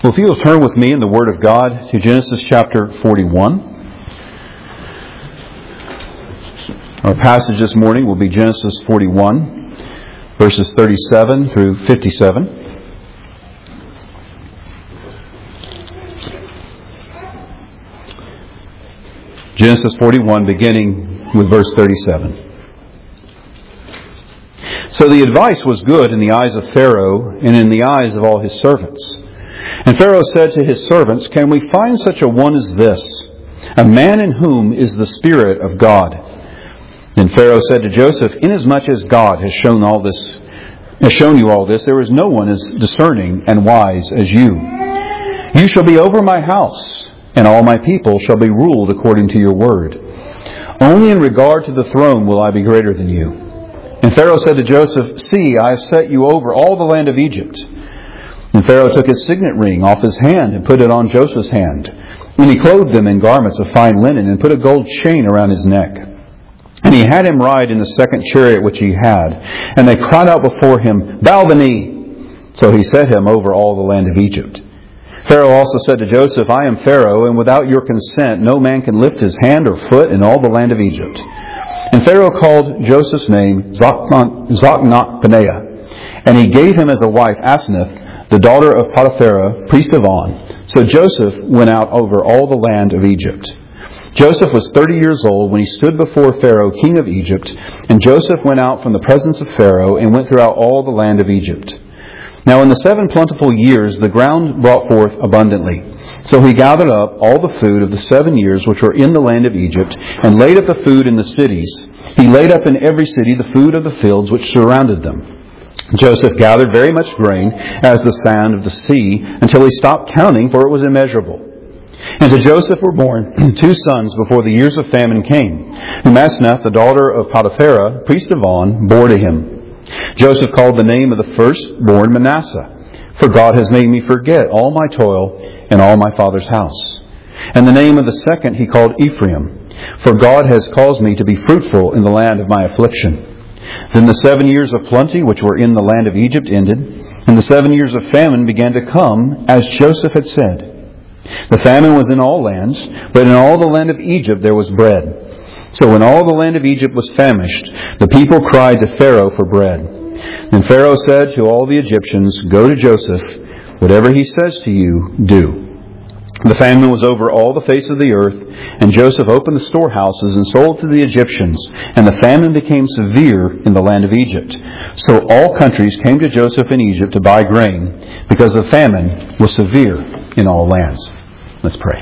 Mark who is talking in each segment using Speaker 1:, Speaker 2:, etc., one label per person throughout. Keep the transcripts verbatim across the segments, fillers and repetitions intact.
Speaker 1: Well, if you will turn with me in the Word of God to Genesis chapter forty-one. Our passage this morning will be Genesis forty-one, verses thirty-seven through fifty-seven. Genesis forty-one, beginning with verse thirty-seven. So the advice was good in the eyes of Pharaoh and in the eyes of all his servants. And Pharaoh said to his servants, "Can we find such a one as this, a man in whom is the Spirit of God?" Then Pharaoh said to Joseph, "Inasmuch as God has shown all this, has shown you all this, there is no one as discerning and wise as you. You shall be over my house, and all my people shall be ruled according to your word. Only in regard to the throne will I be greater than you." And Pharaoh said to Joseph, "See, I have set you over all the land of Egypt." And Pharaoh took his signet ring off his hand and put it on Joseph's hand. And he clothed them in garments of fine linen and put a gold chain around his neck. And he had him ride in the second chariot which he had. And they cried out before him, "Bow the knee!" So he set him over all the land of Egypt. Pharaoh also said to Joseph, "I am Pharaoh, and without your consent no man can lift his hand or foot in all the land of Egypt." And Pharaoh called Joseph's name Zachnath-Paneah. And he gave him as a wife Asenath, the daughter of Potiphera, priest of On. So Joseph went out over all the land of Egypt. Joseph was thirty years old when he stood before Pharaoh, king of Egypt. And Joseph went out from the presence of Pharaoh and went throughout all the land of Egypt. Now in the seven plentiful years the ground brought forth abundantly. So he gathered up all the food of the seven years which were in the land of Egypt, and laid up the food in the cities. He laid up in every city the food of the fields which surrounded them. Joseph gathered very much grain, as the sand of the sea, until he stopped counting, for it was immeasurable. And to Joseph were born two sons before the years of famine came, whom Asenath, the daughter of Potiphera, priest of On, bore to him. Joseph called the name of the firstborn Manasseh, for God has made me forget all my toil and all my father's house. And the name of the second he called Ephraim, for God has caused me to be fruitful in the land of my affliction. Then the seven years of plenty which were in the land of Egypt ended, and the seven years of famine began to come, as Joseph had said. The famine was in all lands, but in all the land of Egypt there was bread. So when all the land of Egypt was famished, the people cried to Pharaoh for bread. Then Pharaoh said to all the Egyptians, "Go to Joseph, whatever he says to you, do." The famine was over all the face of the earth, and Joseph opened the storehouses and sold to the Egyptians, and the famine became severe in the land of Egypt. So all countries came to Joseph in Egypt to buy grain, because the famine was severe in all lands. Let's pray.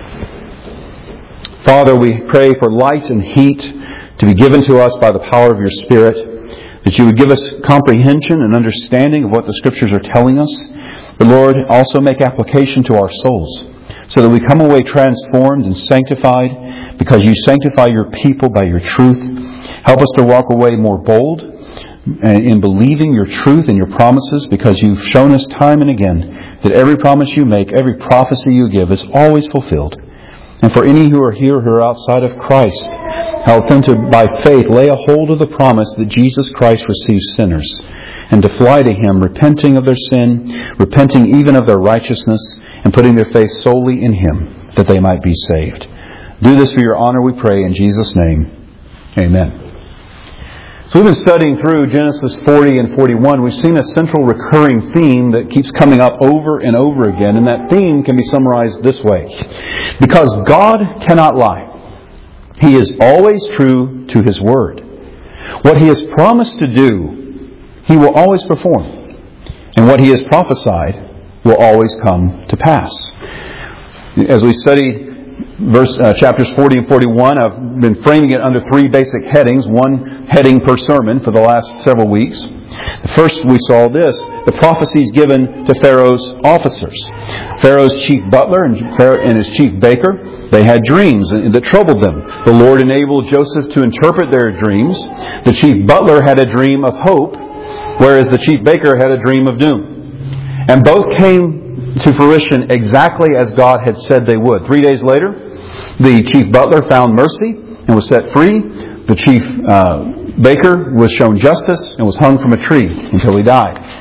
Speaker 1: Father, we pray for light and heat to be given to us by the power of your Spirit, that you would give us comprehension and understanding of what the Scriptures are telling us, but Lord, also make application to our souls, so that we come away transformed and sanctified, because you sanctify your people by your truth. Help us to walk away more bold in believing your truth and your promises, because you've shown us time and again that every promise you make, every prophecy you give is always fulfilled. And for any who are here who are outside of Christ, help them to, by faith, lay a hold of the promise that Jesus Christ receives sinners, and to fly to Him, repenting of their sin, repenting even of their righteousness, and putting their faith solely in Him, that they might be saved. Do this for your honor, we pray, in Jesus' name. Amen. So we've been studying through Genesis forty and forty-one. We've seen a central recurring theme that keeps coming up over and over again, and that theme can be summarized this way. Because God cannot lie, He is always true to His word. What He has promised to do, He will always perform. And what He has prophesied will always come to pass. As we studied verse uh, chapters forty and forty-one, I've been framing it under three basic headings, one heading per sermon for the last several weeks. First, we saw this, the prophecies given to Pharaoh's officers. Pharaoh's chief butler and his chief baker, they had dreams that troubled them. The Lord enabled Joseph to interpret their dreams. The chief butler had a dream of hope, whereas the chief baker had a dream of doom. And both came to fruition exactly as God had said they would. Three days later, the chief butler found mercy and was set free. The chief uh, baker was shown justice and was hung from a tree until he died.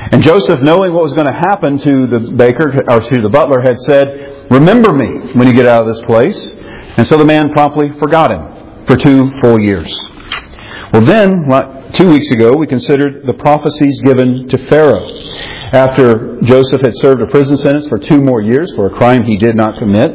Speaker 1: And Joseph, knowing what was going to happen to the baker, or to the butler, had said, "Remember me when you get out of this place." And so the man promptly forgot him for two full years. Well then, two weeks ago, we considered the prophecies given to Pharaoh. After Joseph had served a prison sentence for two more years for a crime he did not commit,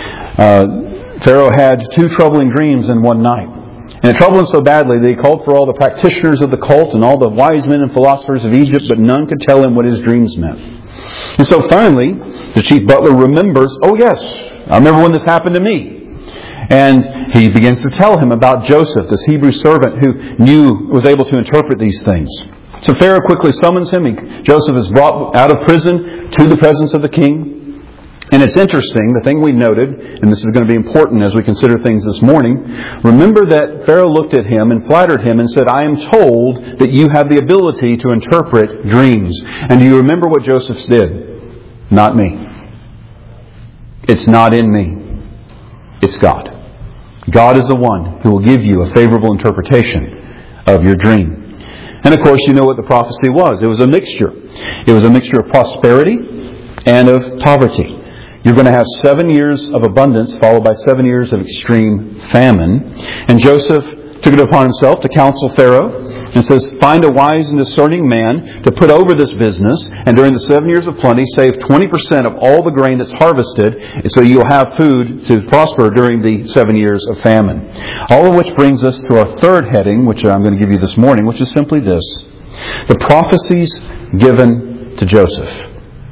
Speaker 1: uh, Pharaoh had two troubling dreams in one night. And it troubled him so badly that he called for all the practitioners of the cult and all the wise men and philosophers of Egypt, but none could tell him what his dreams meant. And so finally, the chief butler remembers, "Oh yes, I remember when this happened to me." And he begins to tell him about Joseph, this Hebrew servant who knew, was able to interpret these things. So Pharaoh quickly summons him. He, Joseph is brought out of prison to the presence of the king. And it's interesting, the thing we noted, and this is going to be important as we consider things this morning, remember that Pharaoh looked at him and flattered him and said, "I am told that you have the ability to interpret dreams." And do you remember what Joseph did? "Not me. It's not in me. It's God. God is the one who will give you a favorable interpretation of your dream." And of course, you know what the prophecy was. It was a mixture. It was a mixture of prosperity and of poverty. You're going to have seven years of abundance followed by seven years of extreme famine. And Joseph took it upon himself to counsel Pharaoh and says, "Find a wise and discerning man to put over this business, and during the seven years of plenty, save twenty percent of all the grain that's harvested, so you'll have food to prosper during the seven years of famine." All of which brings us to our third heading, which I'm going to give you this morning, which is simply this: the prophecies given to Joseph.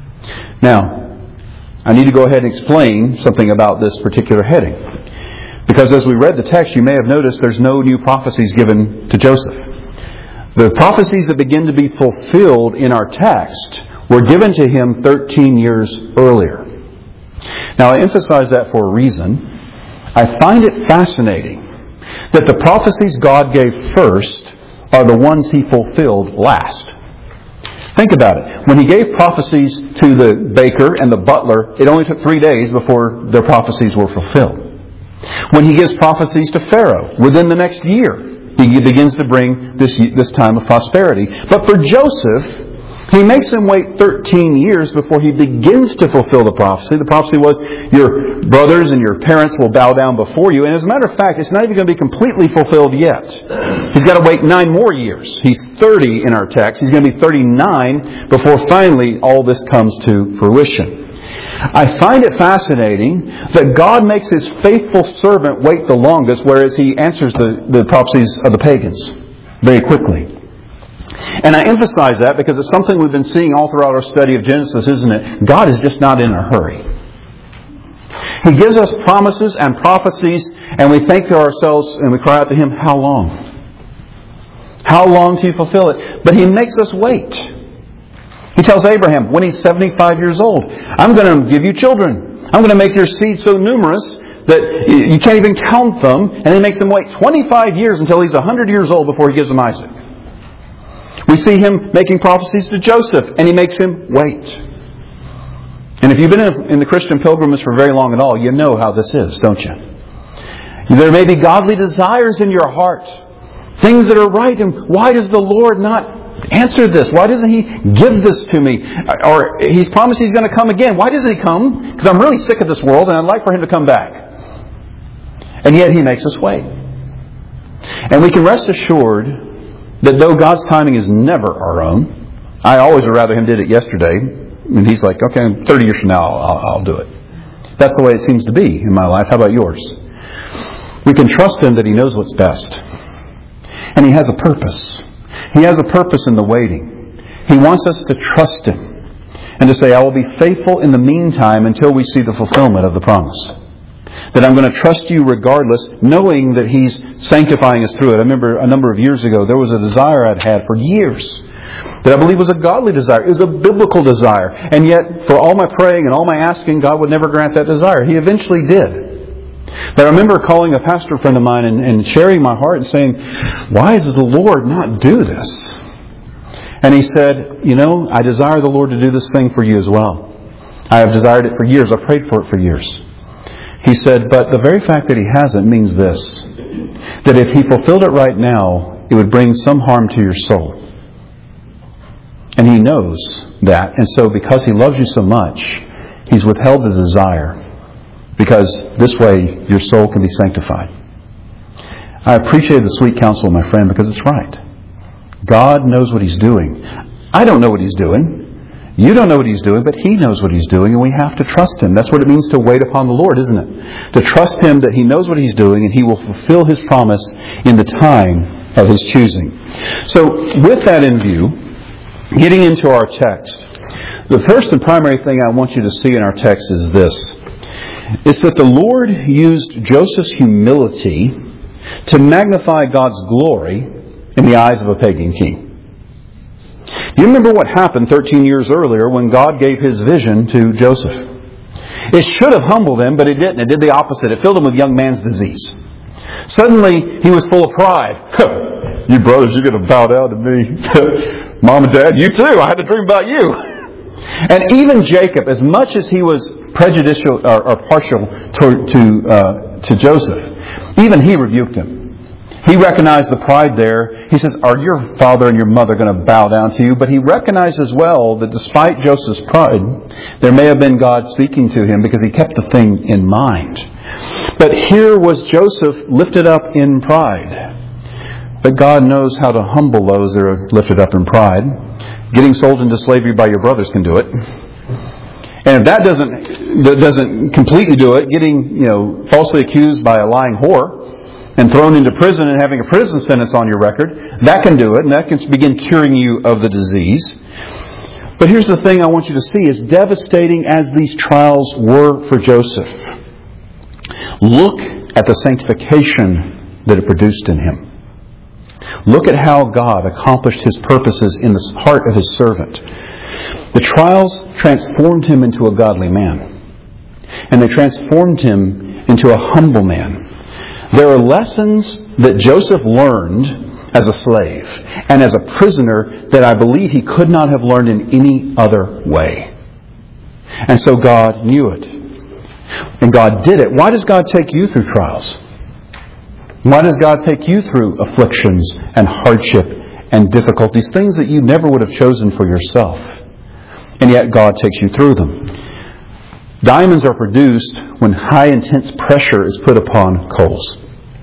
Speaker 1: Now, I need to go ahead and explain something about this particular heading. Because as we read the text, you may have noticed there's no new prophecies given to Joseph. The prophecies that begin to be fulfilled in our text were given to him thirteen years earlier. Now, I emphasize that for a reason. I find it fascinating that the prophecies God gave first are the ones He fulfilled last. Think about it. When He gave prophecies to the baker and the butler, it only took three days before their prophecies were fulfilled. When He gives prophecies to Pharaoh, within the next year, He begins to bring this, this time of prosperity. But for Joseph, He makes him wait thirteen years before He begins to fulfill the prophecy. The prophecy was, your brothers and your parents will bow down before you. And as a matter of fact, it's not even going to be completely fulfilled yet. He's got to wait nine more years. He's thirty in our text. He's going to be thirty-nine before finally all this comes to fruition. I find it fascinating that God makes His faithful servant wait the longest, whereas He answers the, the prophecies of the pagans very quickly. And I emphasize that because it's something we've been seeing all throughout our study of Genesis, isn't it? God is just not in a hurry. He gives us promises and prophecies, and we think to ourselves and we cry out to Him, "How long? How long to fulfill it?" But He makes us wait. He tells Abraham, when he's seventy-five years old, "I'm going to give you children. I'm going to make your seed so numerous that you can't even count them." And He makes them wait twenty-five years until he's one hundred years old before He gives them Isaac. We see Him making prophecies to Joseph, and He makes him wait. And if you've been in the Christian pilgrimage for very long at all, you know how this is, don't you? There may be godly desires in your heart, things that are right, and why does the Lord not answer this? Why doesn't He give this to me? Or He's promised He's going to come again. Why doesn't He come? Because I'm really sick of this world, and I'd like for Him to come back. And yet He makes us wait. And we can rest assured that though God's timing is never our own, I always would rather Him did it yesterday, and He's like, okay, thirty years from now, I'll, I'll do it. That's the way it seems to be in my life. How about yours? We can trust Him that He knows what's best. And He has a purpose. He has a purpose in the waiting. He wants us to trust Him and to say, "I will be faithful in the meantime until we see the fulfillment of the promise." That I'm going to trust You regardless, knowing that He's sanctifying us through it. I remember a number of years ago, there was a desire I'd had for years that I believe was a godly desire. It was a biblical desire. And yet, for all my praying and all my asking, God would never grant that desire. He eventually did. But I remember calling a pastor friend of mine and, and sharing my heart and saying, "Why does the Lord not do this?" And he said, "You know, I desire the Lord to do this thing for you as well. I have desired it for years. I've prayed for it for years." He said, "But the very fact that He hasn't means this, that if He fulfilled it right now, it would bring some harm to your soul. And He knows that. And so because He loves you so much, He's withheld the desire. Because this way your soul can be sanctified. I appreciate the sweet counsel of my friend because it's right. God knows what He's doing. I don't know what He's doing. You don't know what He's doing, but He knows what He's doing, and we have to trust Him. That's what it means to wait upon the Lord, isn't it? To trust Him that He knows what He's doing, and He will fulfill His promise in the time of His choosing. So, with that in view, getting into our text, the first and primary thing I want you to see in our text is this. It's that the Lord used Joseph's humility to magnify God's glory in the eyes of a pagan king. You remember what happened thirteen years earlier when God gave His vision to Joseph. It should have humbled him, but it didn't. It did the opposite. It filled him with young man's disease. Suddenly, he was full of pride. You brothers, you're going to bow down to me. Mom and Dad, you too. I had a dream about you. And even Jacob, as much as he was prejudicial or, or partial to to, uh, to Joseph, even he rebuked him. He recognized the pride there. He says, are your father and your mother going to bow down to you? But he recognized as well that despite Joseph's pride, there may have been God speaking to him because he kept the thing in mind. But here was Joseph lifted up in pride. But God knows how to humble those that are lifted up in pride. Getting sold into slavery by your brothers can do it. And if that doesn't that doesn't completely do it, getting, you know, falsely accused by a lying whore and thrown into prison and having a prison sentence on your record, that can do it, and that can begin curing you of the disease. But here's the thing I want you to see. As devastating as these trials were for Joseph, look at the sanctification that it produced in him. Look at how God accomplished His purposes in the heart of His servant. The trials transformed him into a godly man. And they transformed him into a humble man. There are lessons that Joseph learned as a slave and as a prisoner that I believe he could not have learned in any other way. And so God knew it. And God did it. Why does God take you through trials? Why does God take you through afflictions and hardship and difficulties, things that you never would have chosen for yourself? And yet God takes you through them. Diamonds are produced when high intense pressure is put upon coals.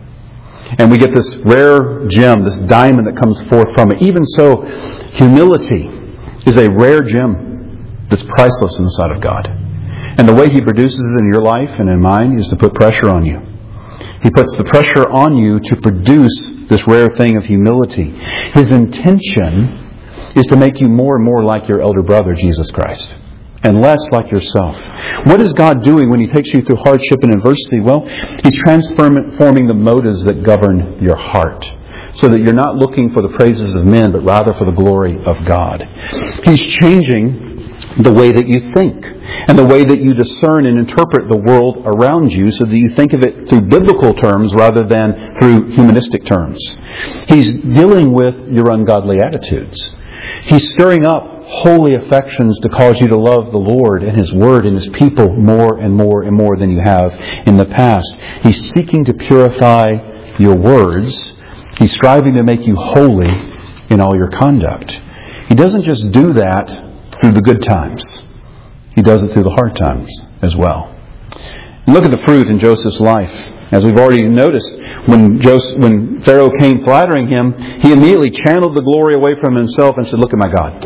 Speaker 1: And we get this rare gem, this diamond that comes forth from it. Even so, humility is a rare gem that's priceless in the sight of God. And the way He produces it in your life and in mine is to put pressure on you. He puts the pressure on you to produce this rare thing of humility. His intention is to make you more and more like your elder brother, Jesus Christ, and less like yourself. What is God doing when He takes you through hardship and adversity? Well, He's transforming the motives that govern your heart, so that you're not looking for the praises of men, but rather for the glory of God. He's changing the way that you think and the way that you discern and interpret the world around you, so that you think of it through biblical terms rather than through humanistic terms. He's dealing with your ungodly attitudes. He's stirring up holy affections to cause you to love the Lord and His Word and His people more and more and more than you have in the past. He's seeking to purify your words. He's striving to make you holy in all your conduct. He doesn't just do that through the good times. He does it through the hard times as well. And look at the fruit in Joseph's life. As we've already noticed, when Joseph, when Pharaoh came flattering him, he immediately channeled the glory away from himself and said, look at my God.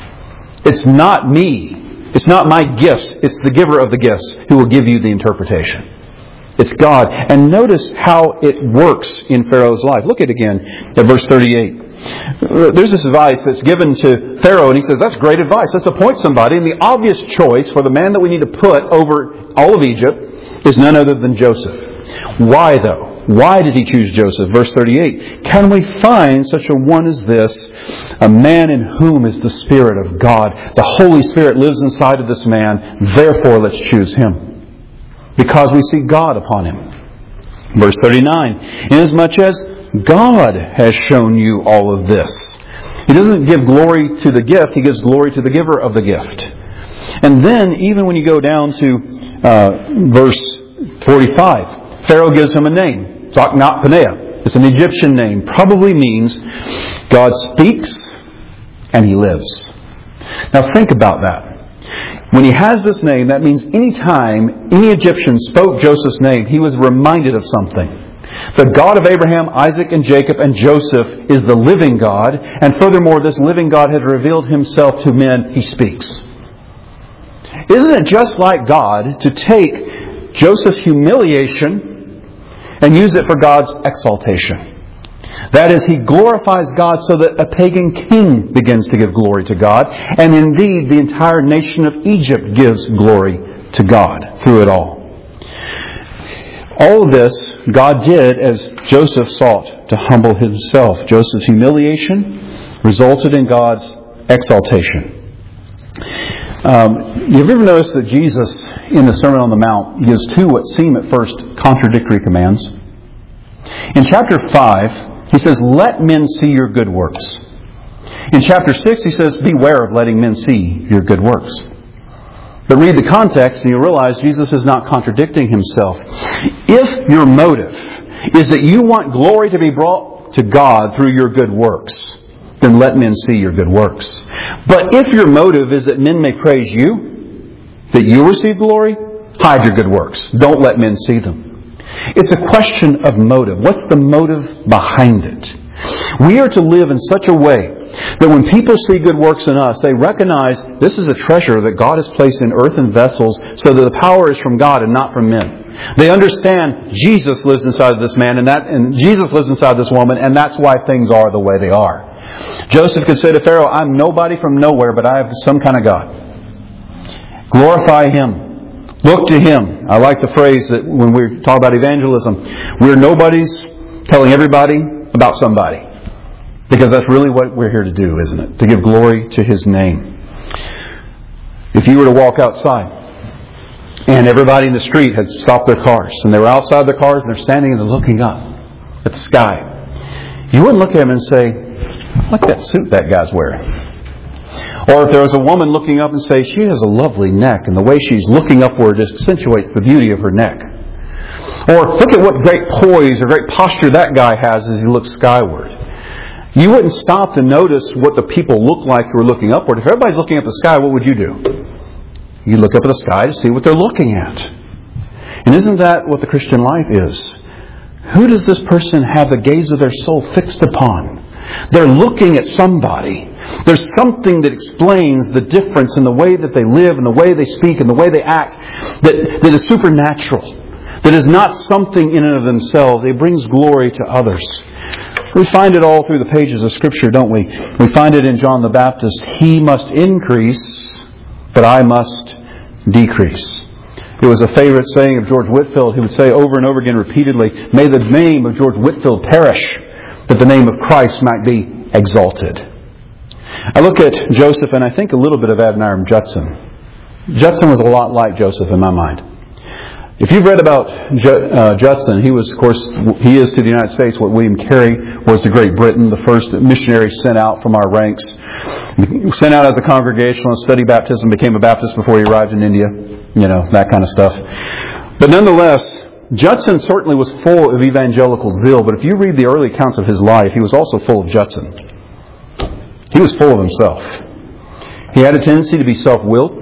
Speaker 1: It's not me. It's not my gifts. It's the giver of the gifts who will give you the interpretation. It's God. And notice how it works in Pharaoh's life. Look at it again at verse thirty-eight. There's this advice that's given to Pharaoh, and he says, that's great advice. Let's appoint somebody. And the obvious choice for the man that we need to put over all of Egypt is none other than Joseph. Why, though? Why did he choose Joseph? Verse thirty-eight. Can we find such a one as this, a man in whom is the Spirit of God? The Holy Spirit lives inside of this man. Therefore, let's choose him. Because we see God upon him. Verse thirty-nine. Inasmuch as God has shown you all of this. He doesn't give glory to the gift. He gives glory to the giver of the gift. And then, even when you go down to uh, verse forty-five, Pharaoh gives him a name. Zachnath-Paneah. It's an Egyptian name. Probably means God speaks and He lives. Now think about that. When he has this name, that means any time any Egyptian spoke Joseph's name, he was reminded of something. The God of Abraham, Isaac, and Jacob, and Joseph is the living God. And furthermore, this living God has revealed himself to men he speaks. Isn't it just like God to take Joseph's humiliation and use it for God's exaltation? That is, he glorifies God so that a pagan king begins to give glory to God. And indeed, the entire nation of Egypt gives glory to God through it all. All of this God did as Joseph sought to humble himself. Joseph's humiliation resulted in God's exaltation. Um, you've ever noticed that Jesus, in the Sermon on the Mount, gives two what seem at first contradictory commands? In chapter five, he says, "Let men see your good works." In chapter six, he says, "Beware of letting men see your good works." But read the context and you realize Jesus is not contradicting himself. If your motive is that you want glory to be brought to God through your good works, then let men see your good works. But if your motive is that men may praise you, that you receive glory, hide your good works. Don't let men see them. It's a question of motive. What's the motive behind it? We are to live in such a way that when people see good works in us, they recognize this is a treasure that God has placed in earthen vessels so that the power is from God and not from men. They understand Jesus lives inside of this man and that, and Jesus lives inside this woman, and that's why things are the way they are. Joseph could say to Pharaoh, "I'm nobody from nowhere, but I have some kind of God." Glorify Him. Look to Him. I like the phrase that when we talk about evangelism, we're nobodies telling everybody about somebody. Because that's really what we're here to do, isn't it? To give glory to His name. If you were to walk outside and everybody in the street had stopped their cars and they were outside their cars and they're standing and they're looking up at the sky, you wouldn't look at them and say, "Look at that suit that guy's wearing." Or if there was a woman looking up and say, "She has a lovely neck and the way she's looking upward just accentuates the beauty of her neck." Or, "Look at what great poise or great posture that guy has as he looks skyward." You wouldn't stop to notice what the people look like who are looking upward. If everybody's looking at the sky, what would you do? You look up at the sky to see what they're looking at. And isn't that what the Christian life is? Who does this person have the gaze of their soul fixed upon? They're looking at somebody. There's something that explains the difference in the way that they live and the way they speak and the way they act that, that is supernatural. That is not something in and of themselves. It brings glory to others. We find it all through the pages of Scripture, don't we? We find it in John the Baptist. "He must increase, but I must decrease." It was a favorite saying of George Whitefield. He would say over and over again repeatedly, "May the name of George Whitefield perish, that the name of Christ might be exalted." I look at Joseph and I think a little bit of Adoniram Judson. Judson was a lot like Joseph in my mind. If you've read about uh, Judson, he was, of course, he is to the United States what William Carey was to Great Britain, the first missionary sent out from our ranks. Sent out as a Congregationalist, studied baptism, became a Baptist before he arrived in India. You know, that kind of stuff. But nonetheless, Judson certainly was full of evangelical zeal, but if you read the early accounts of his life, he was also full of Judson. He was full of himself. He had a tendency to be self-willed.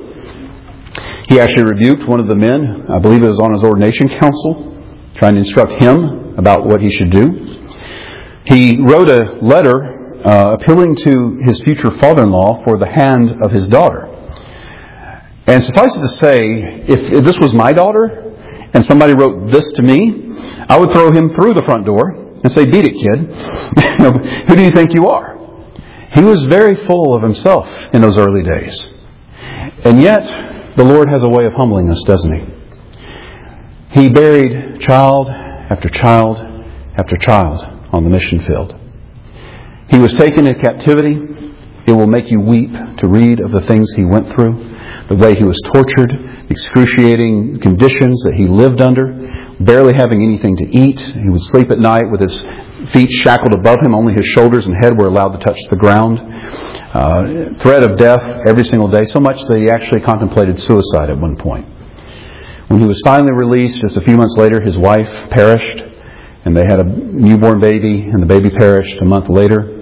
Speaker 1: He actually rebuked one of the men, I believe it was on his ordination council, trying to instruct him about what he should do. He wrote a letter uh, appealing to his future father-in-law for the hand of his daughter. And suffice it to say, if, if this was my daughter and somebody wrote this to me, I would throw him through the front door and say, "Beat it, kid. Who do you think you are?" He was very full of himself in those early days. And yet, the Lord has a way of humbling us, doesn't He? He buried child after child after child on the mission field. He was taken into captivity. It will make you weep to read of the things He went through, the way He was tortured, excruciating conditions that He lived under, barely having anything to eat. He would sleep at night with His feet shackled above Him. Only His shoulders and head were allowed to touch the ground. Uh, threat of death every single day, so much that he actually contemplated suicide at one point. When he was finally released, just a few months later, his wife perished, and they had a newborn baby, and the baby perished a month later.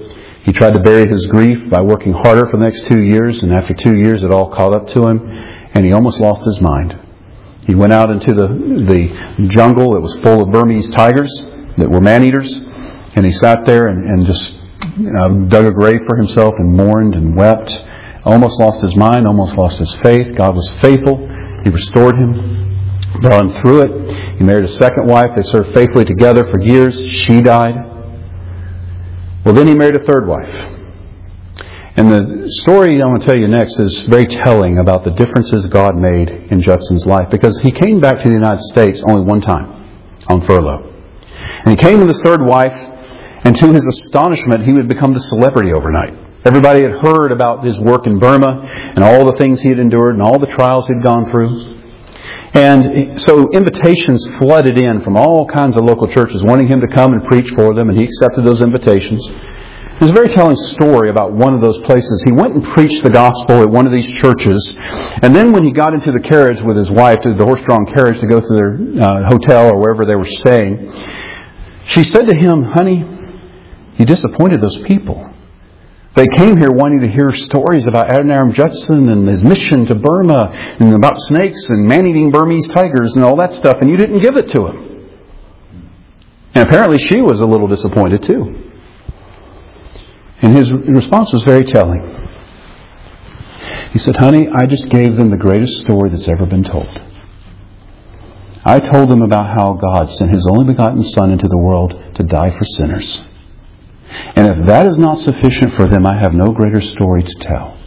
Speaker 1: He tried to bury his grief by working harder for the next two years, and after two years it all caught up to him, and he almost lost his mind. He went out into the, the jungle that was full of Burmese tigers that were man-eaters, and he sat there and, and just uh, dug a grave for himself and mourned and wept. Almost lost his mind, almost lost his faith. God was faithful. He restored him, brought him through it. He married a second wife. They served faithfully together for years. She died. Well, then he married a third wife. And the story I'm going to tell you next is very telling about the differences God made in Judson's life, because he came back to the United States only one time on furlough. And he came with his third wife, and to his astonishment, he would become the celebrity overnight. Everybody had heard about his work in Burma and all the things he had endured and all the trials he'd gone through. And so invitations flooded in from all kinds of local churches wanting him to come and preach for them, and he accepted those invitations. There's a very telling story about one of those places. He went and preached the gospel at one of these churches, and then when he got into the carriage with his wife, to the horse-drawn carriage to go to their uh, hotel or wherever they were staying, she said to him, "Honey, you disappointed those people. They came here wanting to hear stories about Adoniram Judson and his mission to Burma and about snakes and man-eating Burmese tigers and all that stuff, and you didn't give it to them." And apparently she was a little disappointed too. And his response was very telling. He said, "Honey, I just gave them the greatest story that's ever been told. I told them about how God sent His only begotten Son into the world to die for sinners. And if that is not sufficient for them, I have no greater story to tell."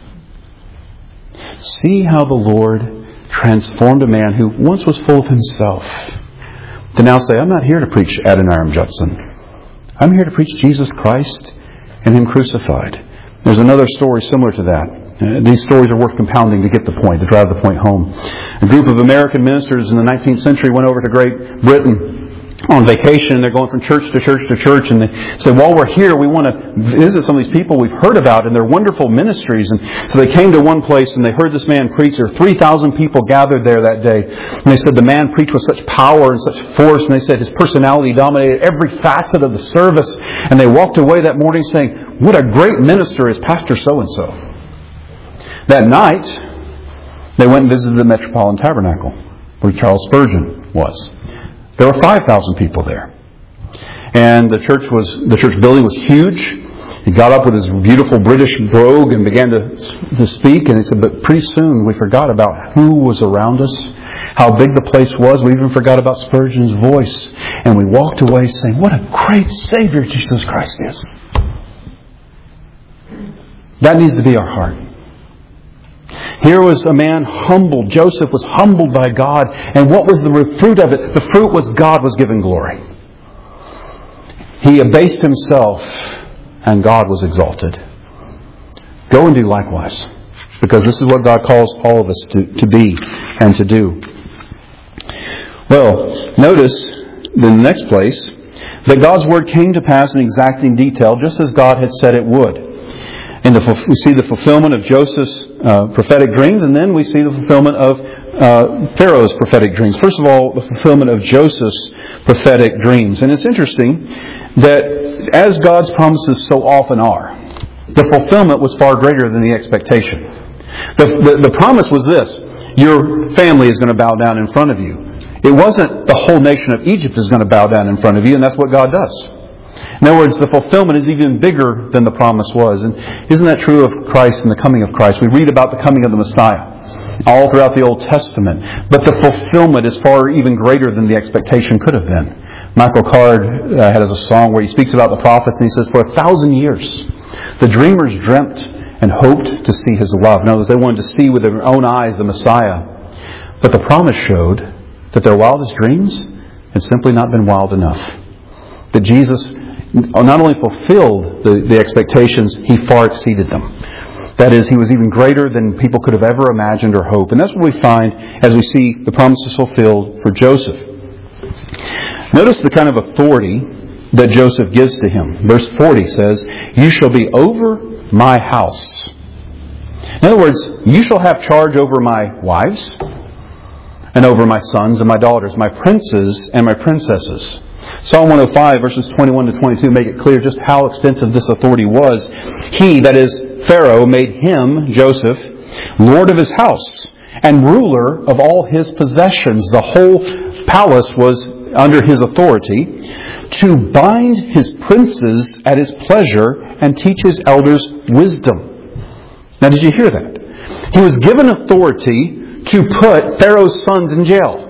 Speaker 1: See how the Lord transformed a man who once was full of himself to now say, "I'm not here to preach Adoniram Judson. I'm here to preach Jesus Christ and Him crucified." There's another story similar to that. Uh, these stories are worth compounding to get the point, to drive the point home. A group of American ministers in the nineteenth century went over to Great Britain on vacation, and they're going from church to church to church, and they said, "While we're here, we want to visit some of these people we've heard about and their wonderful ministries." And so they came to one place and they heard this man preach. There were three thousand people gathered there that day. And they said the man preached with such power and such force, and they said his personality dominated every facet of the service. And they walked away that morning saying, "What a great minister is Pastor so-and-so." That night, they went and visited the Metropolitan Tabernacle, where Charles Spurgeon was. There were five thousand people there. And the church was the church building was huge. He got up with his beautiful British brogue and began to, to speak. And he said, but pretty soon we forgot about who was around us, how big the place was. We even forgot about Spurgeon's voice. And we walked away saying, what a great Savior Jesus Christ is. That needs to be our heart. Here was a man humbled. Joseph was humbled by God. And what was the fruit of it? The fruit was God was given glory. He abased himself and God was exalted. Go and do likewise. Because this is what God calls all of us to, to be and to do. Well, notice in the next place that God's word came to pass in exacting detail just as God had said it would. And the, we see the fulfillment of Joseph's uh, prophetic dreams, and then we see the fulfillment of uh, Pharaoh's prophetic dreams. First of all, the fulfillment of Joseph's prophetic dreams. And it's interesting that as God's promises so often are, the fulfillment was far greater than the expectation. The, the, the promise was this: your family is going to bow down in front of you. It wasn't the whole nation of Egypt is going to bow down in front of you, and that's what God does. In other words, the fulfillment is even bigger than the promise was. And isn't that true of Christ and the coming of Christ? We read about the coming of the Messiah all throughout the Old Testament. But the fulfillment is far even greater than the expectation could have been. Michael Card uh, has a song where he speaks about the prophets, and he says, for a thousand years, the dreamers dreamt and hoped to see His love. In other words, they wanted to see with their own eyes the Messiah. But the promise showed that their wildest dreams had simply not been wild enough. That Jesus not only fulfilled the, the expectations, He far exceeded them. That is, He was even greater than people could have ever imagined or hoped. And that's what we find as we see the promises fulfilled for Joseph. Notice the kind of authority that Joseph gives to him. Verse forty says, you shall be over my house. In other words, you shall have charge over my wives and over my sons and my daughters, my princes and my princesses. Psalm one oh five, verses twenty-one to twenty-two make it clear just how extensive this authority was. He, that is Pharaoh, made him, Joseph, lord of his house and ruler of all his possessions. The whole palace was under his authority, to bind his princes at his pleasure and teach his elders wisdom. Now, did you hear that? He was given authority to put Pharaoh's sons in jail.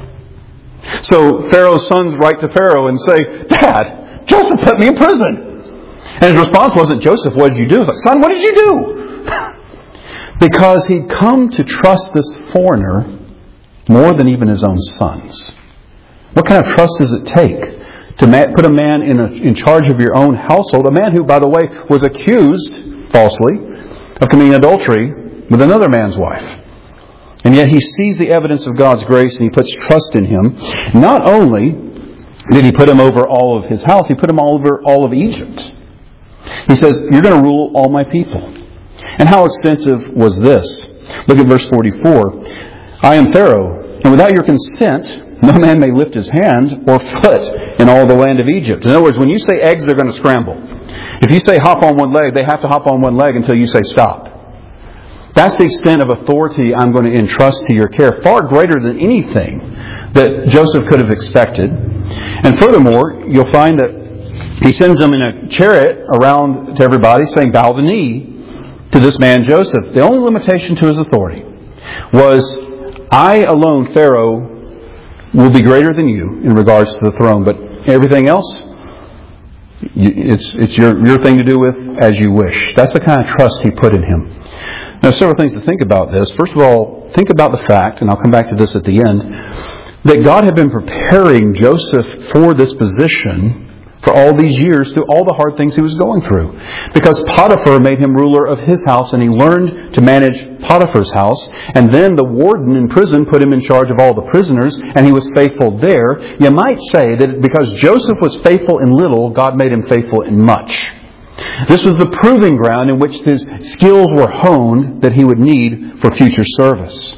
Speaker 1: So Pharaoh's sons write to Pharaoh and say, Dad, Joseph put me in prison. And his response wasn't, Joseph, what did you do? It's like, son, what did you do? Because he'd come to trust this foreigner more than even his own sons. What kind of trust does it take to put a man in, a, in charge of your own household? A man who, by the way, was accused falsely of committing adultery with another man's wife. And yet he sees the evidence of God's grace and he puts trust in him. Not only did he put him over all of his house, he put him all over all of Egypt. He says, you're going to rule all my people. And how extensive was this? Look at verse forty-four. I am Pharaoh, and without your consent, no man may lift his hand or foot in all the land of Egypt. In other words, when you say eggs, they're going to scramble. If you say hop on one leg, they have to hop on one leg until you say stop. That's the extent of authority I'm going to entrust to your care, far greater than anything that Joseph could have expected. And furthermore, you'll find that he sends them in a chariot around to everybody saying, bow the knee to this man Joseph. The only limitation to his authority was, I alone, Pharaoh, will be greater than you in regards to the throne, but everything else, it's it's your, your thing to do with as you wish. That's the kind of trust he put in him. Now, several things to think about this. First of all, think about the fact, and I'll come back to this at the end, that God had been preparing Joseph for this position for all these years through all the hard things he was going through. Because Potiphar made him ruler of his house, and he learned to manage Potiphar's house. And then the warden in prison put him in charge of all the prisoners, and he was faithful there. You might say that because Joseph was faithful in little, God made him faithful in much. This was the proving ground in which his skills were honed that he would need for future service.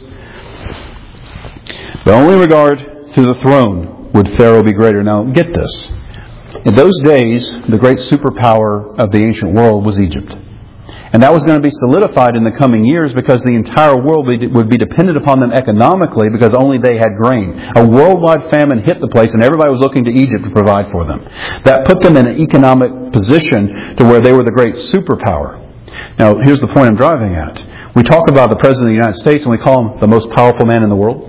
Speaker 1: But only in regard to the throne would Pharaoh be greater. Now, get this. In those days, the great superpower of the ancient world was Egypt. And that was going to be solidified in the coming years because the entire world would be dependent upon them economically because only they had grain. A worldwide famine hit the place and everybody was looking to Egypt to provide for them. That put them in an economic position to where they were the great superpower. Now, here's the point I'm driving at. We talk about the President of the United States and we call him the most powerful man in the world.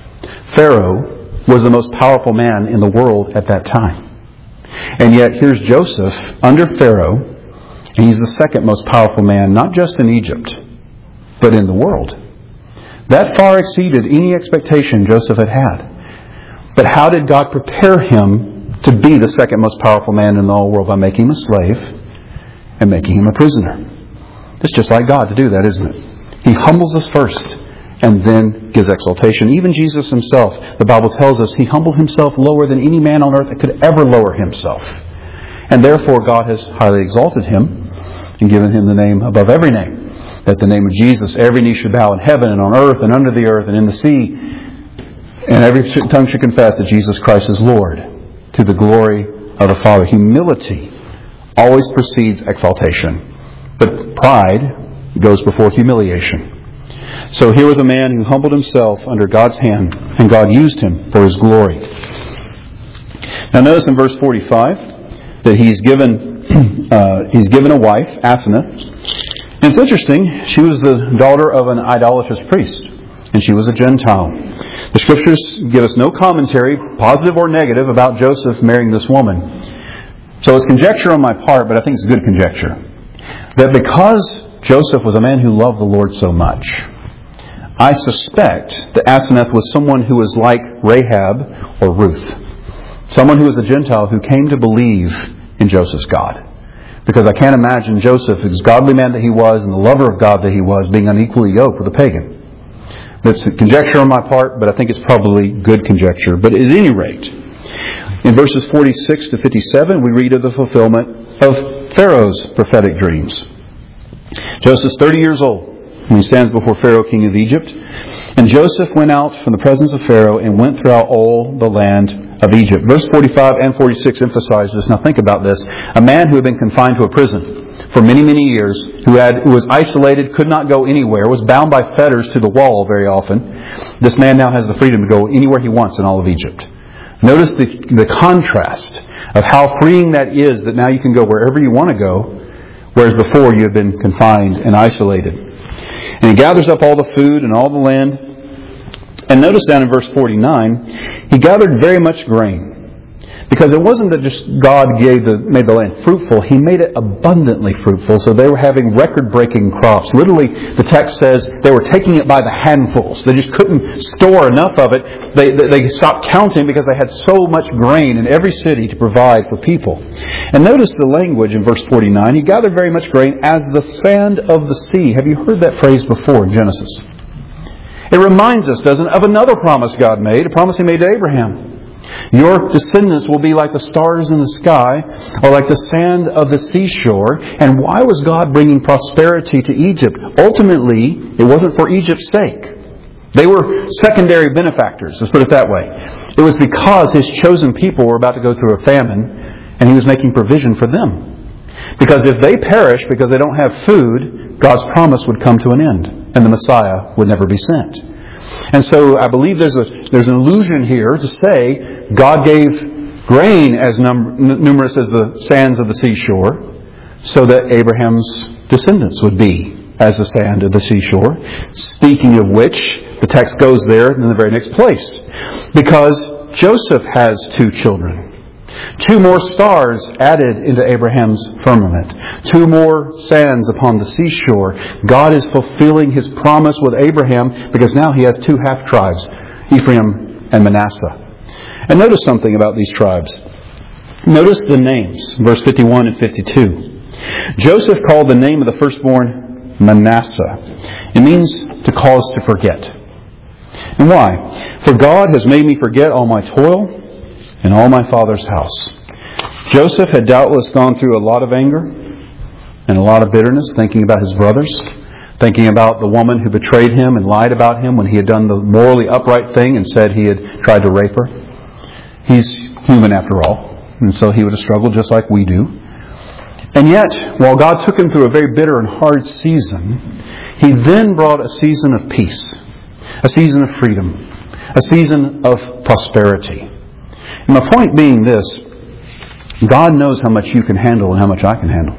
Speaker 1: Pharaoh was the most powerful man in the world at that time. And yet, here's Joseph under Pharaoh, and he's the second most powerful man, not just in Egypt, but in the world. That far exceeded any expectation Joseph had had. But how did God prepare him to be the second most powerful man in the whole world? By making him a slave and making him a prisoner. It's just like God to do that, isn't it? He humbles us first and then gives exaltation. Even Jesus himself, the Bible tells us, he humbled himself lower than any man on earth that could ever lower himself. And therefore God has highly exalted him and given him the name above every name. That the name of Jesus, every knee should bow in heaven and on earth and under the earth and in the sea. And every tongue should confess that Jesus Christ is Lord, to the glory of the Father. Humility always precedes exaltation. But pride goes before humiliation. So here was a man who humbled himself under God's hand, and God used him for his glory. Now notice in verse forty-five that he's given uh, he's given a wife, Asenath. And it's interesting, she was the daughter of an idolatrous priest, and she was a Gentile. The Scriptures give us no commentary, positive or negative, about Joseph marrying this woman. So it's conjecture on my part, but I think it's good conjecture. That because Joseph was a man who loved the Lord so much, I suspect that Asenath was someone who was like Rahab or Ruth. Someone who was a Gentile who came to believe in Joseph's God. Because I can't imagine Joseph, as godly man that he was and the lover of God that he was, being unequally yoked with a pagan. That's a conjecture on my part, but I think it's probably good conjecture. But at any rate, in verses forty-six to fifty-seven, we read of the fulfillment of Pharaoh's prophetic dreams. Joseph's thirty years old when he stands before Pharaoh, king of Egypt. And And Joseph went out from the presence of Pharaoh and went throughout all the land of Egypt. Verse forty-five and forty-six emphasize this. Now think about this. A man who had been confined to a prison for many, many years, who had who was isolated, could not go anywhere, was bound by fetters to the wall very often. This man now has the freedom to go anywhere he wants in all of Egypt. Notice the, the contrast of how freeing that is, that now you can go wherever you want to go, whereas before you had been confined and isolated. And he gathers up all the food and all the land. And notice down in verse forty-nine, he gathered very much grain. Because it wasn't that just God gave the, made the land fruitful. He made it abundantly fruitful. So they were having record-breaking crops. Literally, the text says they were taking it by the handfuls. They just couldn't store enough of it. They, they stopped counting because they had so much grain in every city to provide for people. And notice the language in verse forty-nine. He gathered very much grain as the sand of the sea. Have you heard that phrase before in Genesis? It reminds us, doesn't it, of another promise God made, a promise He made to Abraham. Your descendants will be like the stars in the sky, or like the sand of the seashore. And why was God bringing prosperity to Egypt? Ultimately, it wasn't for Egypt's sake. They were secondary benefactors, let's put it that way. It was because His chosen people were about to go through a famine, and He was making provision for them. Because if they perish because they don't have food, God's promise would come to an end, and the Messiah would never be sent. And so I believe there's a there's an allusion here to say God gave grain as num- numerous as the sands of the seashore, so that Abraham's descendants would be as the sand of the seashore. Speaking of which, the text goes there in the very next place. Because Joseph has two children. Two more stars added into Abraham's firmament. Two more sands upon the seashore. God is fulfilling His promise with Abraham because now he has two half-tribes, Ephraim and Manasseh. And notice something about these tribes. Notice the names, verse fifty-one and fifty-two. Joseph called the name of the firstborn Manasseh. It means to cause to forget. And why? For God has made me forget all my toil in all my father's house. Joseph had doubtless gone through a lot of anger and a lot of bitterness, thinking about his brothers, thinking about the woman who betrayed him and lied about him when he had done the morally upright thing and said he had tried to rape her. He's human after all, and so he would have struggled just like we do. And yet, while God took him through a very bitter and hard season, He then brought a season of peace, a season of freedom, a season of prosperity. And my point being this, God knows how much you can handle and how much I can handle.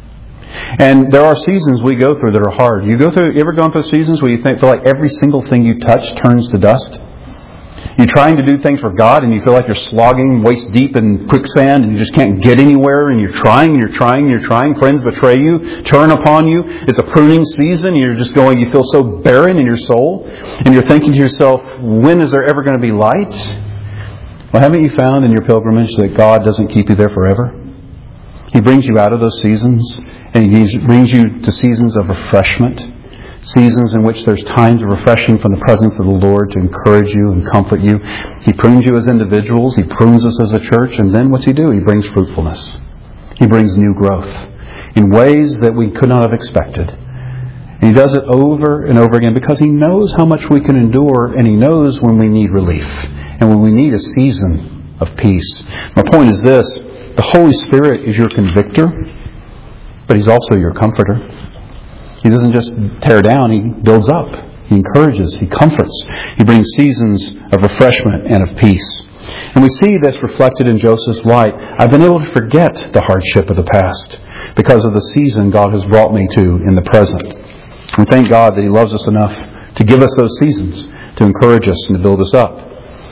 Speaker 1: And there are seasons we go through that are hard. You go through, you ever gone through seasons where you think, feel like every single thing you touch turns to dust? You're trying to do things for God and you feel like you're slogging waist deep in quicksand and you just can't get anywhere, and you're trying, you're trying, you're trying. Friends betray you, turn upon you. It's a pruning season and you're just going, you feel so barren in your soul. And you're thinking to yourself, when is there ever going to be light? Well, haven't you found in your pilgrimage that God doesn't keep you there forever? He brings you out of those seasons, and He brings you to seasons of refreshment, seasons in which there's times of refreshing from the presence of the Lord to encourage you and comfort you. He prunes you as individuals. He prunes us as a church. And then what's He do? He brings fruitfulness. He brings new growth in ways that we could not have expected. And He does it over and over again because He knows how much we can endure, and He knows when we need relief and when we need a season of peace. My point is this: the Holy Spirit is your convictor, but He's also your comforter. He doesn't just tear down, He builds up. He encourages, He comforts. He brings seasons of refreshment and of peace. And we see this reflected in Joseph's life. I've been able to forget the hardship of the past because of the season God has brought me to in the present. And thank God that He loves us enough to give us those seasons, to encourage us and to build us up.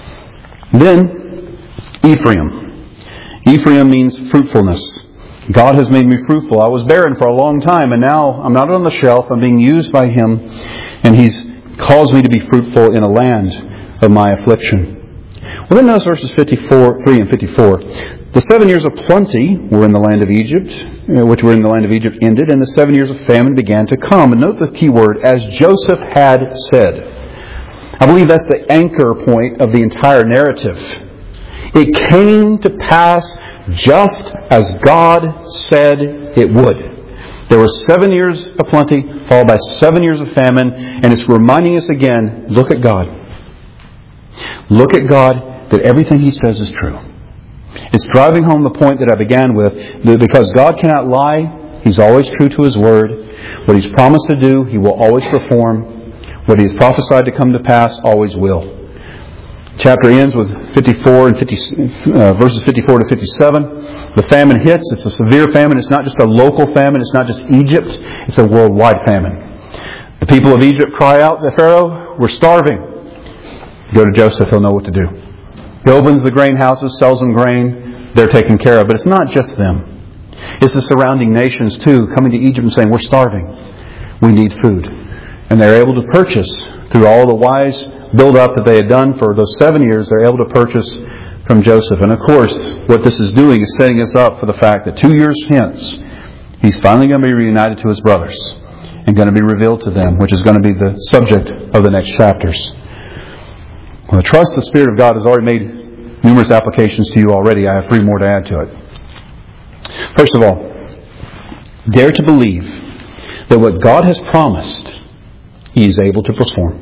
Speaker 1: Then, Ephraim. Ephraim means fruitfulness. God has made me fruitful. I was barren for a long time, and now I'm not on the shelf. I'm being used by Him, and He's caused me to be fruitful in a land of my affliction. Well, then notice verses fifty-four, three and fifty-four. The seven years of plenty were in the land of Egypt, which were in the land of Egypt ended, and the seven years of famine began to come. And note the key word, as Joseph had said. I believe that's the anchor point of the entire narrative. It came to pass just as God said it would. There were seven years of plenty, followed by seven years of famine, and it's reminding us again, look at God. Look at God, that everything He says is true. It's driving home the point that I began with, that because God cannot lie, He's always true to His Word. What He's promised to do, He will always perform. What He has prophesied to come to pass, always will. Chapter ends with fifty-four and fifty, uh, verses fifty-four to fifty-seven. The famine hits. It's a severe famine. It's not just a local famine. It's not just Egypt. It's a worldwide famine. The people of Egypt cry out to Pharaoh, "We're starving." Go to Joseph. He'll know what to do. He opens the grain houses, sells them grain. They're taken care of. But it's not just them. It's the surrounding nations too, coming to Egypt and saying, "We're starving. We need food." And they're able to purchase through all the wise build-up that they had done for those seven years. They're able to purchase from Joseph. And of course, what this is doing is setting us up for the fact that two years hence, he's finally going to be reunited to his brothers and going to be revealed to them, which is going to be the subject of the next chapters. Well, I trust the Spirit of God has already made numerous applications to you already. I have three more to add to it. First of all, dare to believe that what God has promised, He is able to perform.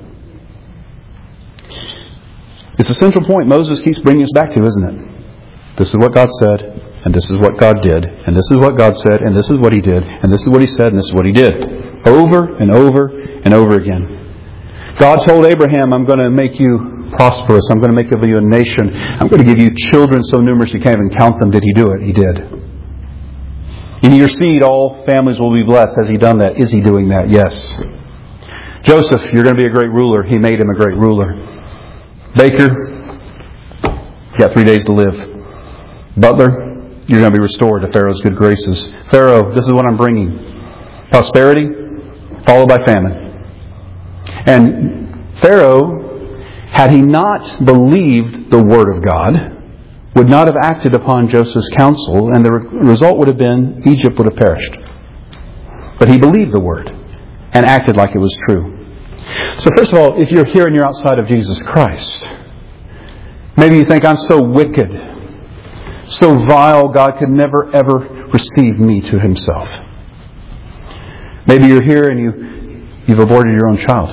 Speaker 1: It's a central point Moses keeps bringing us back to, isn't it? This is what God said, and this is what God did, and this is what God said, and this is what He did, and this is what He said, and this is what He did. Over and over and over again. God told Abraham, "I'm going to make you prosperous. I'm going to make of you a nation. I'm going to give you children so numerous you can't even count them." Did He do it? He did. "In your seed all families will be blessed." Has He done that? Is He doing that? Yes. Joseph, you're going to be a great ruler. He made him a great ruler. Baker, you got three days to live. Butler, you're going to be restored to Pharaoh's good graces. Pharaoh, this is what I'm bringing. Prosperity, followed by famine. And Pharaoh, had he not believed the Word of God, would not have acted upon Joseph's counsel, and the result would have been Egypt would have perished. But he believed the Word and acted like it was true. So first of all, if you're here and you're outside of Jesus Christ, maybe you think, "I'm so wicked, so vile, God could never ever receive me to Himself." Maybe you're here and you, you've aborted your own child.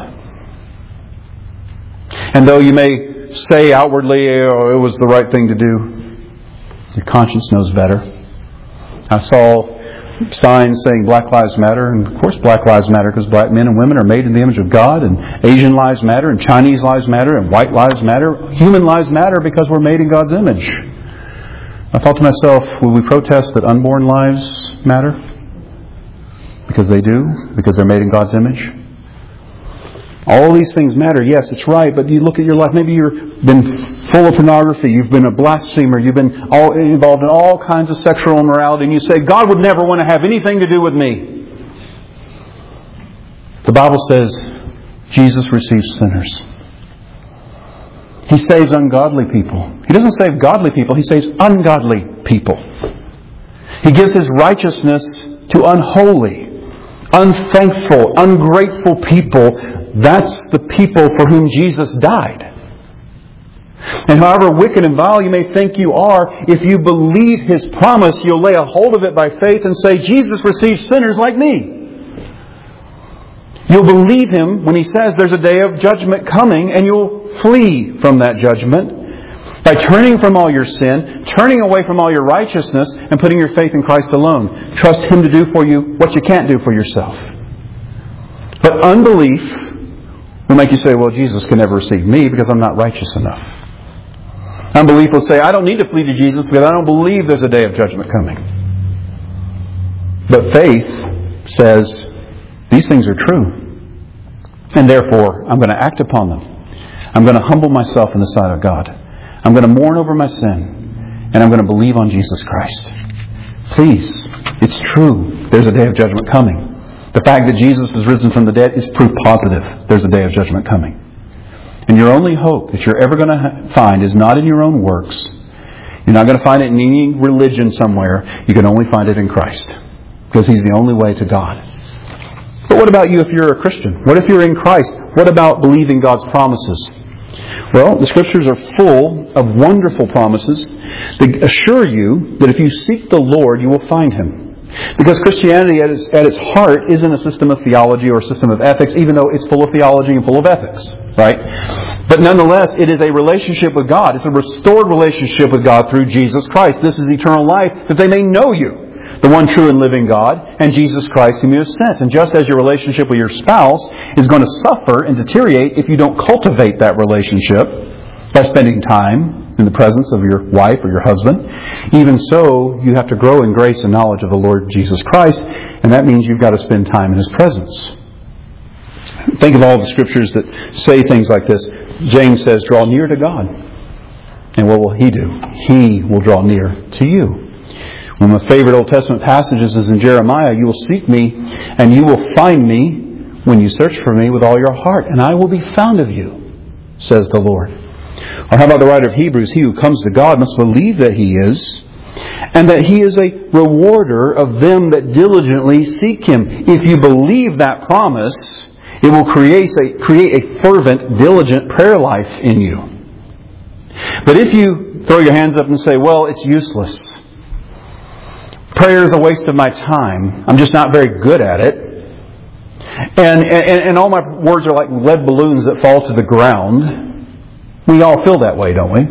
Speaker 1: And though you may say outwardly, "Oh, it was the right thing to do," your conscience knows better. I saw signs saying Black Lives Matter, and of course Black Lives Matter because black men and women are made in the image of God, and Asian lives matter, and Chinese lives matter, and white lives matter. Human lives matter because we're made in God's image. I thought to myself, will we protest that unborn lives matter? Because they do, because they're made in God's image. All these things matter. Yes, it's right, but you look at your life. Maybe you've been full of pornography. You've been a blasphemer. You've been all involved in all kinds of sexual immorality. And you say, "God would never want to have anything to do with me." The Bible says Jesus receives sinners. He saves ungodly people. He doesn't save godly people. He saves ungodly people. He gives His righteousness to unholy, unthankful, ungrateful people. That's the people for whom Jesus died. And however wicked and vile you may think you are, if you believe His promise, you'll lay a hold of it by faith and say, "Jesus receives sinners like me." You'll believe Him when He says there's a day of judgment coming, and you'll flee from that judgment by turning from all your sin, turning away from all your righteousness, and putting your faith in Christ alone. Trust Him to do for you what you can't do for yourself. But unbelief will make you say, "Well, Jesus can never receive me because I'm not righteous enough." Unbelief will say, "I don't need to flee to Jesus because I don't believe there's a day of judgment coming." But faith says, these things are true, and therefore I'm going to act upon them. I'm going to humble myself in the sight of God. I'm going to mourn over my sin, and I'm going to believe on Jesus Christ. Please, it's true. There's a day of judgment coming. The fact that Jesus is risen from the dead is proof positive there's a day of judgment coming. And your only hope that you're ever going to find is not in your own works. You're not going to find it in any religion somewhere. You can only find it in Christ, because He's the only way to God. But what about you if you're a Christian? What if you're in Christ? What about believing God's promises? Well, the Scriptures are full of wonderful promises that assure you that if you seek the Lord, you will find Him. Because Christianity at its, at its heart isn't a system of theology or a system of ethics, even though it's full of theology and full of ethics. Right? But nonetheless, it is a relationship with God. It's a restored relationship with God through Jesus Christ. This is eternal life, that they may know you, the one true and living God, and Jesus Christ whom you have sent. And just as your relationship with your spouse is going to suffer and deteriorate if you don't cultivate that relationship by spending time in the presence of your wife or your husband, even so, you have to grow in grace and knowledge of the Lord Jesus Christ, and that means you've got to spend time in His presence. Think of all the scriptures that say things like this. James says, draw near to God. And what will He do? He will draw near to you. One of my favorite Old Testament passages is in Jeremiah. You will seek me and you will find me when you search for me with all your heart, and I will be found of you, says the Lord. Or how about the writer of Hebrews? He who comes to God must believe that He is, and that He is a rewarder of them that diligently seek Him. If you believe that promise, it will create a, create a fervent, diligent prayer life in you. But if you throw your hands up and say, well, it's useless. Prayer is a waste of my time. I'm just not very good at it. And, and, and all my words are like lead balloons that fall to the ground. We all feel that way, don't we?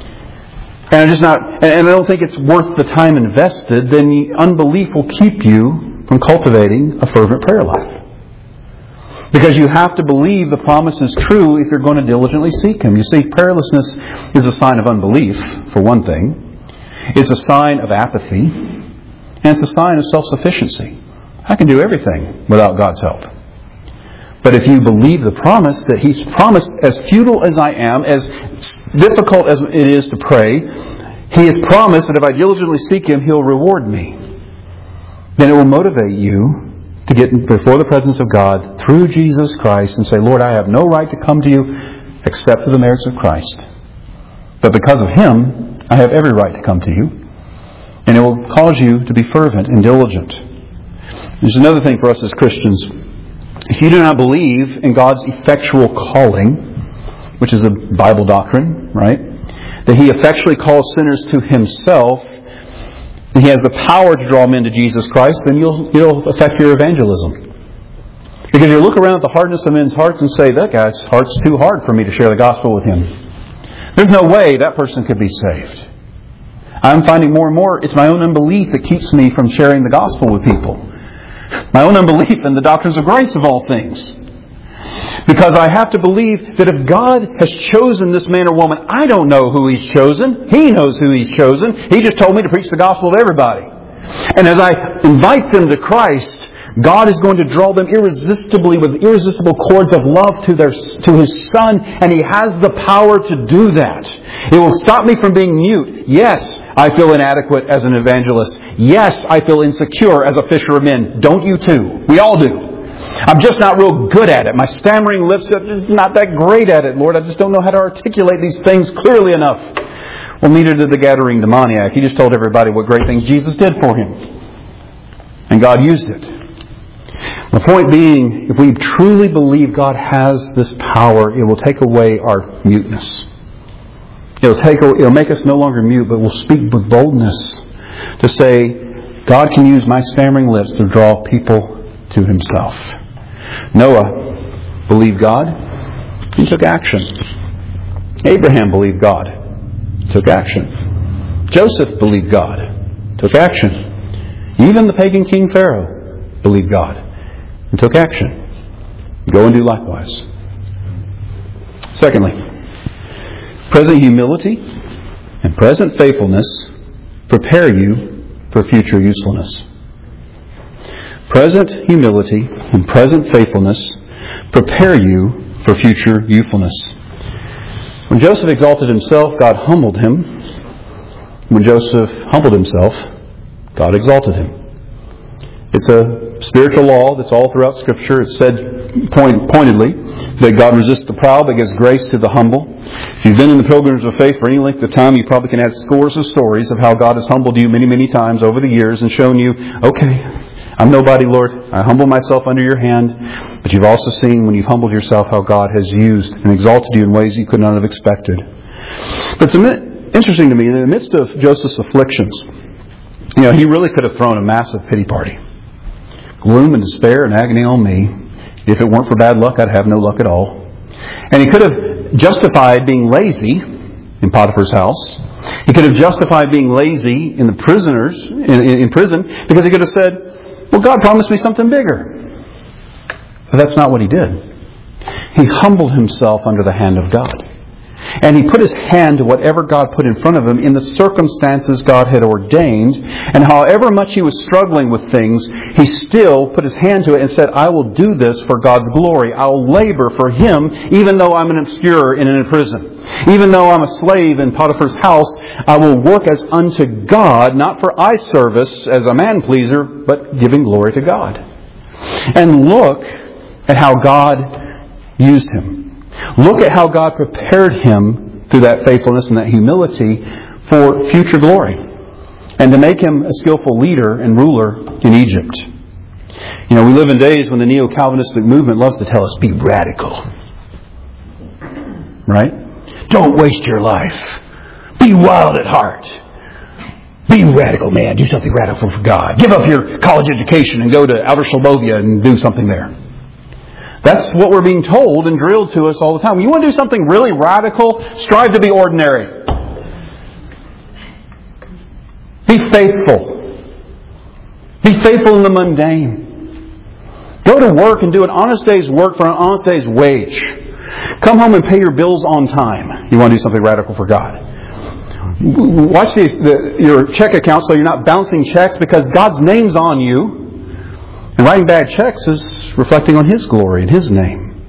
Speaker 1: And I'm just not, and I don't think it's worth the time invested. Then the unbelief will keep you from cultivating a fervent prayer life. Because you have to believe the promise is true if you're going to diligently seek Him. You see, prayerlessness is a sign of unbelief, for one thing. It's a sign of apathy. And it's a sign of self-sufficiency. I can do everything without God's help. But if you believe the promise that He's promised, as futile as I am, as difficult as it is to pray, He has promised that if I diligently seek Him, He'll reward me. Then it will motivate you to get before the presence of God through Jesus Christ and say, Lord, I have no right to come to you except for the merits of Christ. But because of Him, I have every right to come to you. And it will cause you to be fervent and diligent. There's another thing for us as Christians. If you do not believe in God's effectual calling, which is a Bible doctrine, right? That He effectually calls sinners to Himself, that He has the power to draw men to Jesus Christ, then you'll, it'll affect your evangelism. Because you look around at the hardness of men's hearts and say, that guy's heart's too hard for me to share the gospel with him. There's no way that person could be saved. I'm finding more and more it's my own unbelief that keeps me from sharing the gospel with people. My own unbelief in the doctrines of grace of all things. Because I have to believe that if God has chosen this man or woman, I don't know who He's chosen. He knows who He's chosen. He just told me to preach the gospel to everybody. And as I invite them to Christ, God is going to draw them irresistibly with irresistible cords of love to their to His Son, and He has the power to do that. It will stop me from being mute. Yes, I feel inadequate as an evangelist. Yes, I feel insecure as a fisher of men. Don't you too? We all do. I'm just not real good at it. My stammering lips are just not that great at it, Lord. I just don't know how to articulate these things clearly enough. Well, neither did the Gadarene demoniac. He just told everybody what great things Jesus did for him. And God used it. The point being, if we truly believe God has this power, it will take away our muteness. It'll take, it'll make us no longer mute, but we'll speak with boldness to say, God can use my stammering lips to draw people to Himself. Noah believed God. He took action. Abraham believed God. Took action. Joseph believed God. Took action. Even the pagan king Pharaoh believed God and took action. Go and do likewise. Secondly, present humility and present faithfulness prepare you for future usefulness. Present humility and present faithfulness prepare you for future usefulness. When Joseph exalted himself, God humbled him. When Joseph humbled himself, God exalted him. It's a spiritual law that's all throughout Scripture. It's said point, pointedly that God resists the proud but gives grace to the humble. If you've been in the Pilgrims of Faith for any length of time, you probably can add scores of stories of how God has humbled you many, many times over the years and shown you, okay, I'm nobody, Lord. I humble myself under your hand. But you've also seen when you've humbled yourself how God has used and exalted you in ways you could not have expected. But it's interesting to me, in the midst of Joseph's afflictions, You know, he really could have thrown a massive pity party. Gloom and despair and agony on me. If it weren't for bad luck, I'd have no luck at all. And he could have justified being lazy in Potiphar's house. He could have justified being lazy in the prisoners in, in, in prison, because he could have said, well, God promised me something bigger. But that's not what he did. He humbled himself under the hand of God. And he put his hand to whatever God put in front of him in the circumstances God had ordained. And however much he was struggling with things, he still put his hand to it and said, I will do this for God's glory. I'll labor for Him, even though I'm an obscure and in a prison. Even though I'm a slave in Potiphar's house, I will work as unto God, not for eye service as a man-pleaser, but giving glory to God. And look at how God used him. Look at how God prepared him through that faithfulness and that humility for future glory, and to make him a skillful leader and ruler in Egypt. You know, we live in days when the neo-Calvinistic movement loves to tell us, be radical. Right? Don't waste your life. Be wild at heart. Be radical, man. Do something radical for God. Give up your college education and go to Outer Slobovia and do something there. That's what we're being told and drilled to us all the time. You want to do something really radical? Strive to be ordinary. Be faithful. Be faithful in the mundane. Go to work and do an honest day's work for an honest day's wage. Come home and pay your bills on time. You want to do something radical for God. Watch the, the, your check account so you're not bouncing checks, because God's name's on you. And writing bad checks is reflecting on His glory and His name.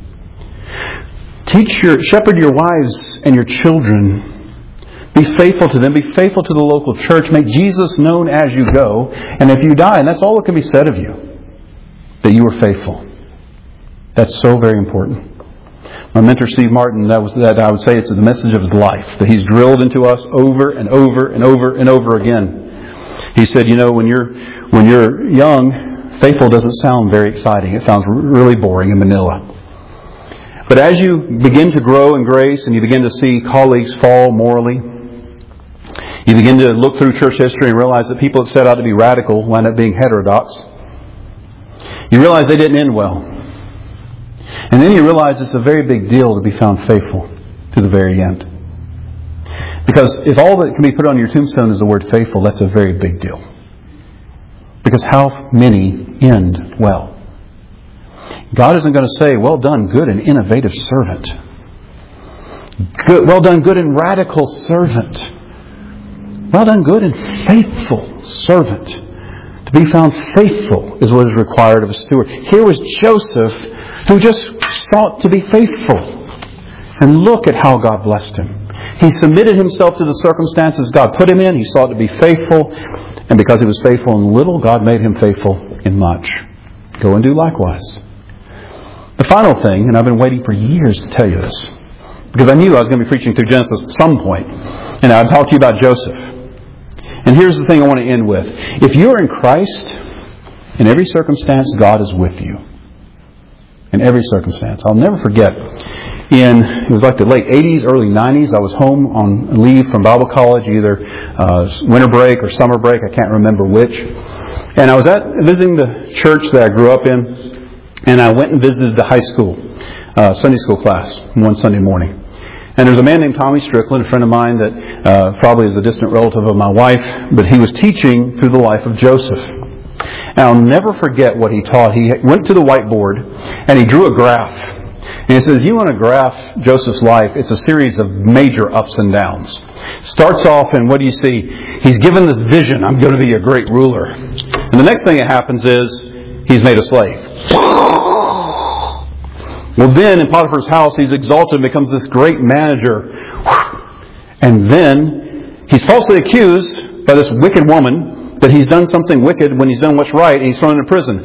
Speaker 1: Teach your, shepherd your wives and your children. Be faithful to them. Be faithful to the local church. Make Jesus known as you go. And if you die, and that's all that can be said of you, that you were faithful. That's so very important. My mentor, Steve Martin, that was that I would say it's the message of his life that he's drilled into us over and over and over and over again. He said, you know, when you're when you're young, faithful doesn't sound very exciting. It sounds really boring and manila. But as you begin to grow in grace and you begin to see colleagues fall morally, you begin to look through church history and realize that people that set out to be radical wind up being heterodox. You realize they didn't end well. And then you realize it's a very big deal to be found faithful to the very end. Because if all that can be put on your tombstone is the word faithful, that's a very big deal. Because how many end well? God isn't going to say, well done, good and innovative servant. Good, well done, good and radical servant. Well done, good and faithful servant. To be found faithful is what is required of a steward. Here was Joseph, who just sought to be faithful. And look at how God blessed him. He submitted himself to the circumstances God put him in. He sought to be faithful. And because he was faithful in little, God made him faithful in much. Go and do likewise. The final thing, and I've been waiting for years to tell you this, because I knew I was going to be preaching through Genesis at some point, and I'd talk to you about Joseph. And here's the thing I want to end with. If you're in Christ, in every circumstance, God is with you. In every circumstance. I'll never forget, in, it was like the late eighties, early nineties, I was home on leave from Bible college, either uh, winter break or summer break, I can't remember which. And I was at visiting the church that I grew up in, and I went and visited the high school, uh, Sunday school class one Sunday morning. And there's a man named Tommy Strickland, a friend of mine that uh, probably is a distant relative of my wife, but he was teaching through the life of Joseph. And I'll never forget what he taught. He went to the whiteboard and he drew a graph. And he says, you want to graph Joseph's life, it's a series of major ups and downs. Starts off, and what do you see? He's given this vision, I'm going to be a great ruler. And the next thing that happens is, he's made a slave. Well, then in Potiphar's house, he's exalted and becomes this great manager. And then he's falsely accused by this wicked woman that he's done something wicked when he's done what's right, and he's thrown into prison.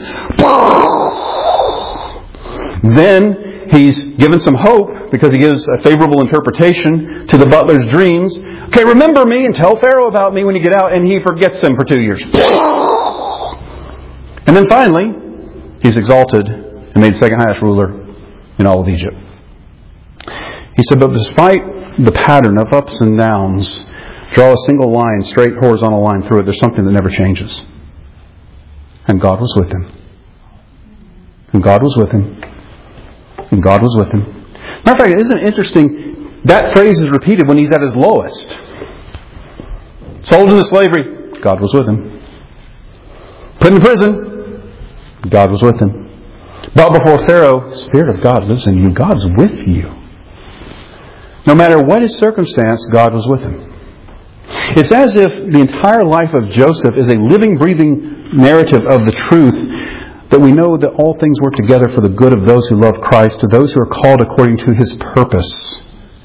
Speaker 1: Then he's given some hope because he gives a favorable interpretation to the butler's dreams. Okay, remember me and tell Pharaoh about me when you get out, and he forgets them for two years. And then finally, he's exalted and made second highest ruler in all of Egypt. He said, but despite the pattern of ups and downs, Draw a single line, straight horizontal line through it. There's something that never changes. And God was with him. And God was with him. And God was with him. Matter of fact, isn't it interesting? That phrase is repeated when he's at his lowest. Sold into slavery. God was with him. Put in prison. God was with him. Brought before Pharaoh. The Spirit of God lives in you. God's with you. No matter what his circumstance, God was with him. It's as if the entire life of Joseph is a living, breathing narrative of the truth that we know that all things work together for the good of those who love Christ, to those who are called according to his purpose.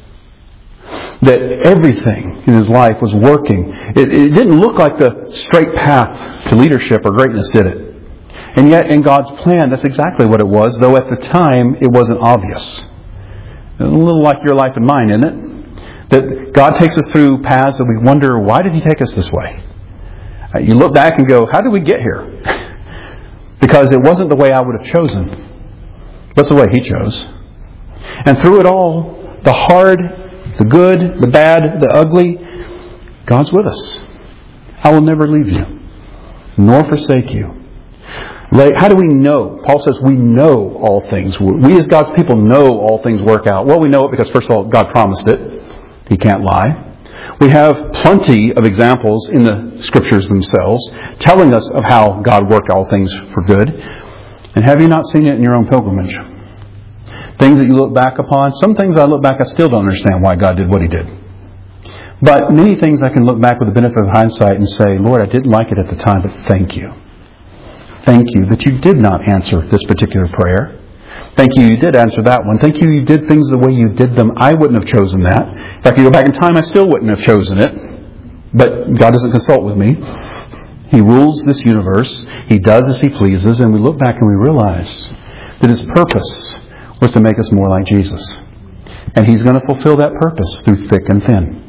Speaker 1: That everything in his life was working. It, it didn't look like the straight path to leadership or greatness, did it? And yet in God's plan, that's exactly what it was, though at the time it wasn't obvious. A little like your life and mine, isn't it? That God takes us through paths that we wonder, why did he take us this way? You look back and go, how did we get here? Because it wasn't the way I would have chosen. That's the way he chose. And through it all, the hard, the good, the bad, the ugly, God's with us. I will never leave you, nor forsake you. How do we know? Paul says we know all things. We as God's people know all things work out. Well, we know it because, first of all, God promised it. He can't lie. We have plenty of examples in the Scriptures themselves telling us of how God worked all things for good. And have you not seen it in your own pilgrimage? Things that you look back upon. Some things I look back, I still don't understand why God did what he did. But many things I can look back with the benefit of hindsight and say, Lord, I didn't like it at the time, but thank you. Thank you that you did not answer this particular prayer. Thank you you did answer that one. Thank you you did things the way you did them. I wouldn't have chosen that. If I could go back in time, I still wouldn't have chosen it. But God doesn't consult with me. He rules this universe. He does as he pleases. And we look back and we realize that his purpose was to make us more like Jesus. And he's going to fulfill that purpose through thick and thin.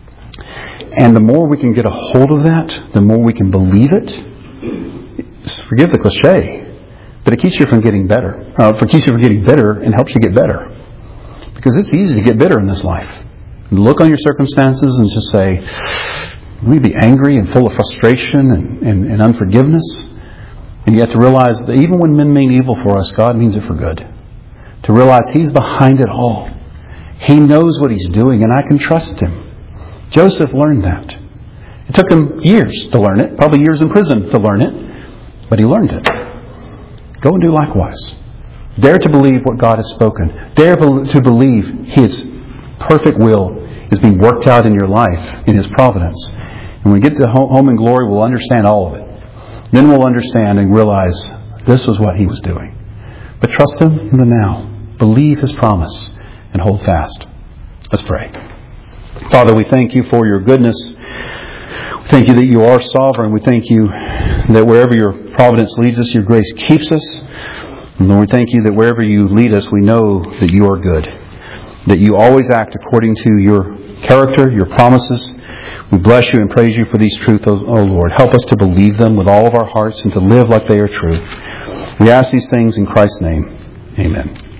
Speaker 1: And the more we can get a hold of that, the more we can believe it. Forgive the cliche, but it keeps you from getting better. Uh, it keeps you from getting bitter and helps you get better. Because it's easy to get bitter in this life. And look on your circumstances and just say, we be angry and full of frustration and, and, and unforgiveness. And you have to realize that even when men mean evil for us, God means it for good. To realize he's behind it all. He knows what he's doing and I can trust him. Joseph learned that. It took him years to learn it, probably years in prison to learn it. But he learned it. Go and do likewise. Dare to believe what God has spoken. Dare to believe his perfect will is being worked out in your life, in his providence. And when we get to home in glory, we'll understand all of it. Then we'll understand and realize this was what he was doing. But trust him in the now. Believe his promise and hold fast. Let's pray. Father, we thank you for your goodness. We thank you that you are sovereign. We thank you that wherever your providence leads us, your grace keeps us. And Lord, we thank you that wherever you lead us, we know that you are good. That you always act according to your character, your promises. We bless you and praise you for these truths, O Lord. Help us to believe them with all of our hearts and to live like they are true. We ask these things in Christ's name. Amen.